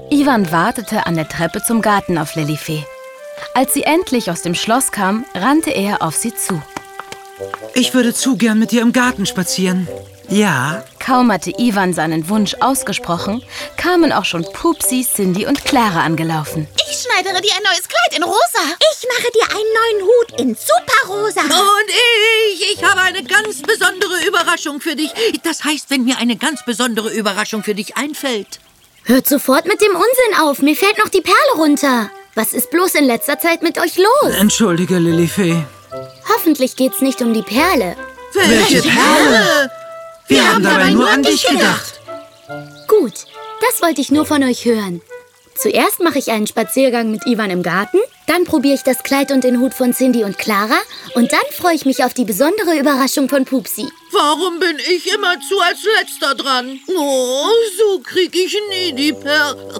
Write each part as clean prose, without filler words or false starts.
Iwan wartete an der Treppe zum Garten auf Lilifee. Als sie endlich aus dem Schloss kam, rannte er auf sie zu. Ich würde zu gern mit dir im Garten spazieren. Ja? Kaum hatte Iwan seinen Wunsch ausgesprochen, kamen auch schon Pupsi, Cindy und Clara angelaufen. Ich schneidere dir ein neues Kleid in rosa. Ich mache dir einen neuen Hut in superrosa. Und ich habe eine ganz besondere Überraschung für dich. Das heißt, wenn mir eine ganz besondere Überraschung für dich einfällt. Hört sofort mit dem Unsinn auf. Mir fällt noch die Perle runter. Was ist bloß in letzter Zeit mit euch los? Entschuldige, Lilifee. Hoffentlich geht's nicht um die Perle. Welche Perle? Wir haben dabei nur an dich gedacht. Gut, das wollte ich nur von euch hören. Zuerst mache ich einen Spaziergang mit Iwan im Garten, dann probiere ich das Kleid und den Hut von Cindy und Clara und dann freue ich mich auf die besondere Überraschung von Pupsi. Warum bin ich immerzu als Letzter dran? Oh, so krieg ich nie die Perle.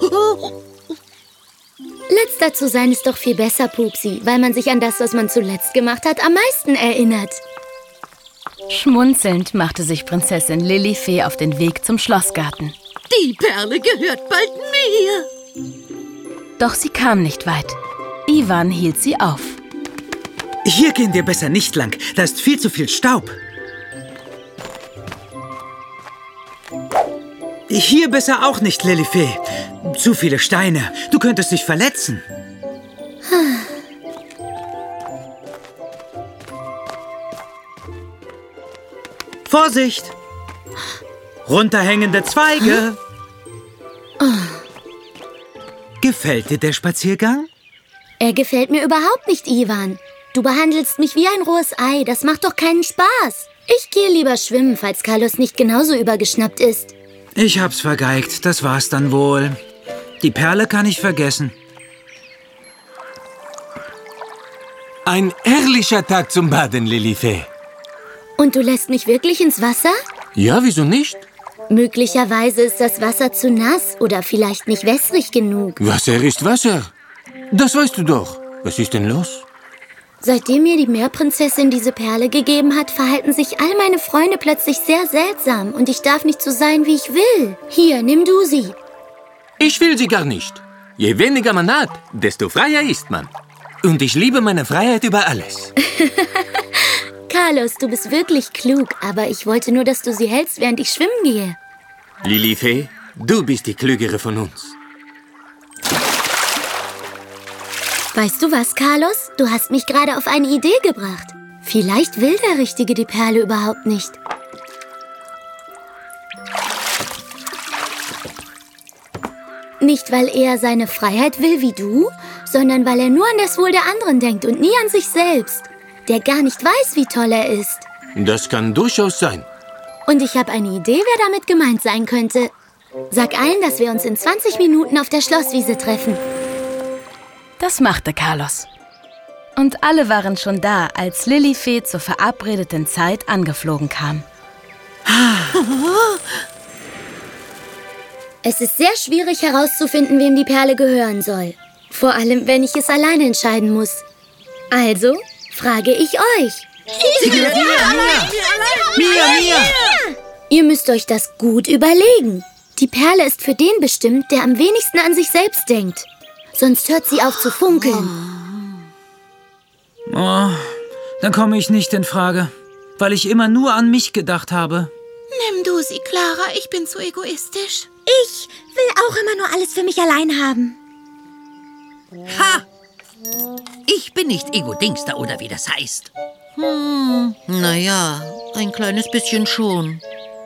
Letzter zu sein ist doch viel besser, Pupsi, weil man sich an das, was man zuletzt gemacht hat, am meisten erinnert. Schmunzelnd machte sich Prinzessin Lilifee auf den Weg zum Schlossgarten. Die Perle gehört bald mir. Doch sie kam nicht weit. Iwan hielt sie auf. Hier gehen wir besser nicht lang. Da ist viel zu viel Staub. Hier besser auch nicht, Lilifee. Zu viele Steine. Du könntest dich verletzen. Vorsicht! Runterhängende Zweige. Gefällt dir der Spaziergang? Er gefällt mir überhaupt nicht, Iwan. Du behandelst mich wie ein rohes Ei. Das macht doch keinen Spaß. Ich gehe lieber schwimmen, falls Carlos nicht genauso übergeschnappt ist. Ich hab's vergeigt. Das war's dann wohl. Die Perle kann ich vergessen. Ein herrlicher Tag zum Baden, Lilifee. Und du lässt mich wirklich ins Wasser? Ja, wieso nicht? Möglicherweise ist das Wasser zu nass oder vielleicht nicht wässrig genug. Wasser ist Wasser. Das weißt du doch. Was ist denn los? Seitdem mir die Meerprinzessin diese Perle gegeben hat, verhalten sich all meine Freunde plötzlich sehr seltsam und ich darf nicht so sein, wie ich will. Hier, nimm du sie. Ich will sie gar nicht. Je weniger man hat, desto freier ist man. Und ich liebe meine Freiheit über alles. Carlos, du bist wirklich klug, aber ich wollte nur, dass du sie hältst, während ich schwimmen gehe. Lilifee, du bist die Klügere von uns. Weißt du was, Carlos? Du hast mich gerade auf eine Idee gebracht. Vielleicht will der Richtige die Perle überhaupt nicht. Nicht, weil er seine Freiheit will wie du, sondern weil er nur an das Wohl der anderen denkt und nie an sich selbst. Der gar nicht weiß, wie toll er ist. Das kann durchaus sein. Und ich habe eine Idee, wer damit gemeint sein könnte. Sag allen, dass wir uns in 20 Minuten auf der Schlosswiese treffen. Das machte Carlos. Und alle waren schon da, als Lilifee zur verabredeten Zeit angeflogen kam. Es ist sehr schwierig herauszufinden, wem die Perle gehören soll. Vor allem, wenn ich es alleine entscheiden muss. Also frage ich euch. Sie gehört mir! Ihr müsst euch das gut überlegen. Die Perle ist für den bestimmt, der am wenigsten an sich selbst denkt. Sonst hört sie auf zu funkeln. Oh, dann komme ich nicht in Frage, weil ich immer nur an mich gedacht habe. Nimm du sie, Clara. Ich bin zu egoistisch. Ich will auch immer nur alles für mich allein haben. Ha! Ich bin nicht Ego-Dingster, oder wie das heißt. Naja, ein kleines bisschen schon.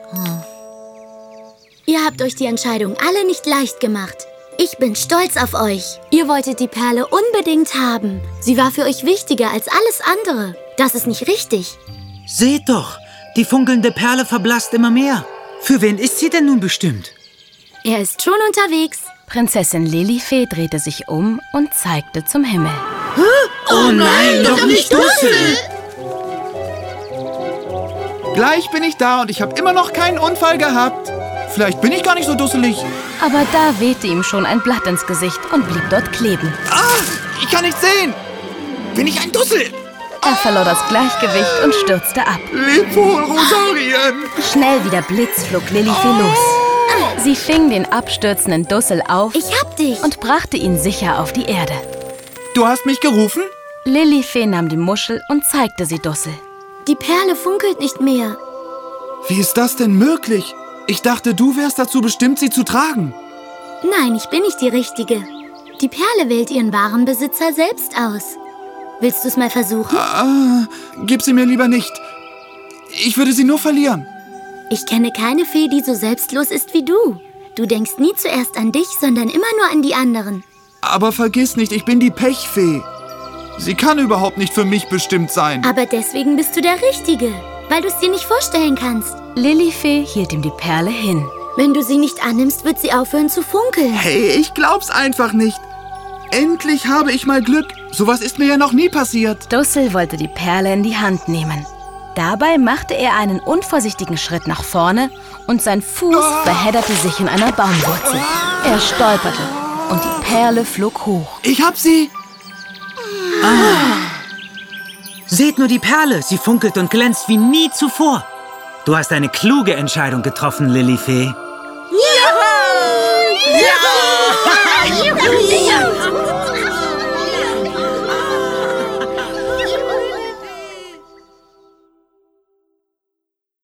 Ihr habt euch die Entscheidung alle nicht leicht gemacht. Ich bin stolz auf euch. Ihr wolltet die Perle unbedingt haben. Sie war für euch wichtiger als alles andere. Das ist nicht richtig. Seht doch, die funkelnde Perle verblasst immer mehr. Für wen ist sie denn nun bestimmt? Er ist schon unterwegs. Prinzessin Lilifee drehte sich um und zeigte zum Himmel. Oh nein, doch nicht Dussel! Gleich bin ich da und ich habe immer noch keinen Unfall gehabt. Vielleicht bin ich gar nicht so dusselig. Aber da wehte ihm schon ein Blatt ins Gesicht und blieb dort kleben. Ich kann nicht sehen. Bin ich ein Dussel? Er verlor das Gleichgewicht und stürzte ab. Leb wohl, Rosarien. Schnell wie der Blitz flog Lilifee los. Sie fing den abstürzenden Dussel auf Ich hab dich. und brachte ihn sicher auf die Erde. Du hast mich gerufen? Lilifee nahm die Muschel und zeigte sie Dussel. Die Perle funkelt nicht mehr. Wie ist das denn möglich? Ich dachte, du wärst dazu bestimmt, sie zu tragen. Nein, ich bin nicht die Richtige. Die Perle wählt ihren wahren Besitzer selbst aus. Willst du es mal versuchen? Gib sie mir lieber nicht. Ich würde sie nur verlieren. Ich kenne keine Fee, die so selbstlos ist wie du. Du denkst nie zuerst an dich, sondern immer nur an die anderen. Aber vergiss nicht, ich bin die Pechfee. Sie kann überhaupt nicht für mich bestimmt sein. Aber deswegen bist du der Richtige, weil du es dir nicht vorstellen kannst. Lilifee hielt ihm die Perle hin. Wenn du sie nicht annimmst, wird sie aufhören zu funkeln. Hey, ich glaub's einfach nicht. Endlich habe ich mal Glück. Sowas ist mir ja noch nie passiert. Dussel wollte die Perle in die Hand nehmen. Dabei machte er einen unvorsichtigen Schritt nach vorne und sein Fuß verhedderte sich in einer Baumwurzel. Er stolperte und die Perle flog hoch. Ich hab sie. Seht nur die Perle, sie funkelt und glänzt wie nie zuvor. Du hast eine kluge Entscheidung getroffen, Lilifee. Ja!